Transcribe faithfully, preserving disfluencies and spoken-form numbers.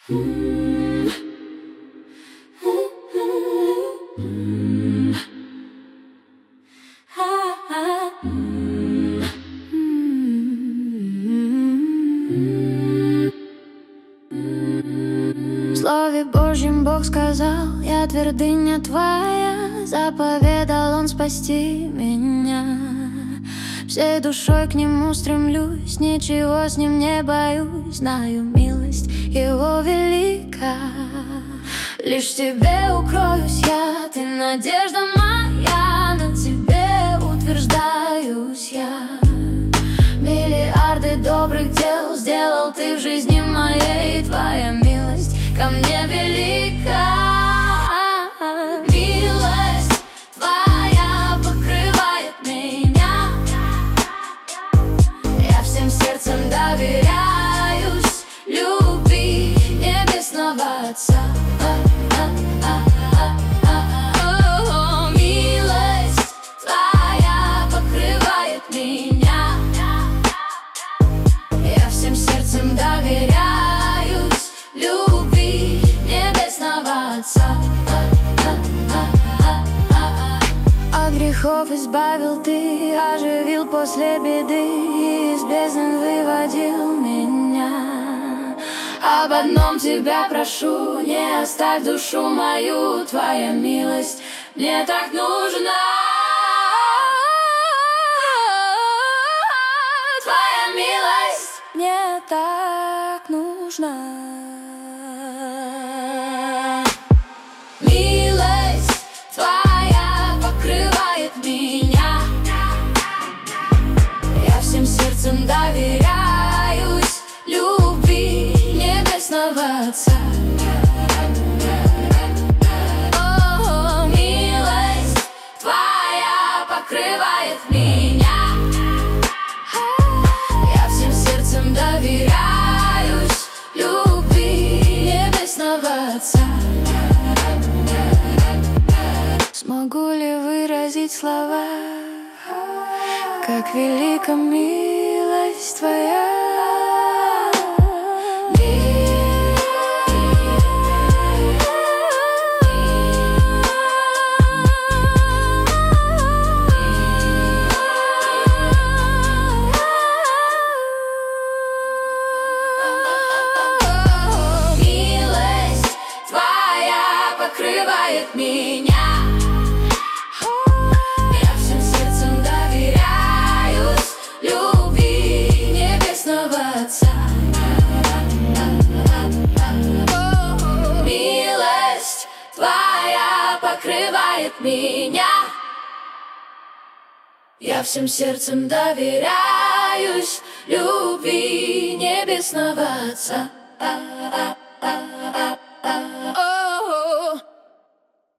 В Слове Божьем Бог сказал: я твердыня твоя, заповедал Он спасти меня. Всей душой к Нему стремлюсь, ничего с Ним не боюсь, знаю, милость Его велика. Лишь в Тебе укроюсь я, Ты надежда моя, на Тебе утверждаюсь я. Миллиарды добрых дел сделал Ты в жизни моей, Твоя милость ко мне велика. Милость Твоя покрывает меня, я всем сердцем доверяюсь любви небесного Отца. Милость Твоя покрывает меня, я всем сердцем доверяюсь любви небесного Отца. От грехов избавил Ты, оживил после беды, и из бездны выводил меня. Об одном Тебя прошу, не оставь душу мою, Твоя милость мне так нужна. Твоя милость мне так нужна. Милость Твоя покрывает меня, я всем сердцем доверяюсь любви небесного Отца. О, милость Твоя покрывает меня, я всем сердцем доверяюсь любви небесного Отца. Смогу ли выразить слова, как велика милость Твоя? Милость Твоя покрывает меня, я всем сердцем доверяюсь любви небесного Отца. Милость Твоя покрывает меня, я всем сердцем доверяюсь любви небесного Отца.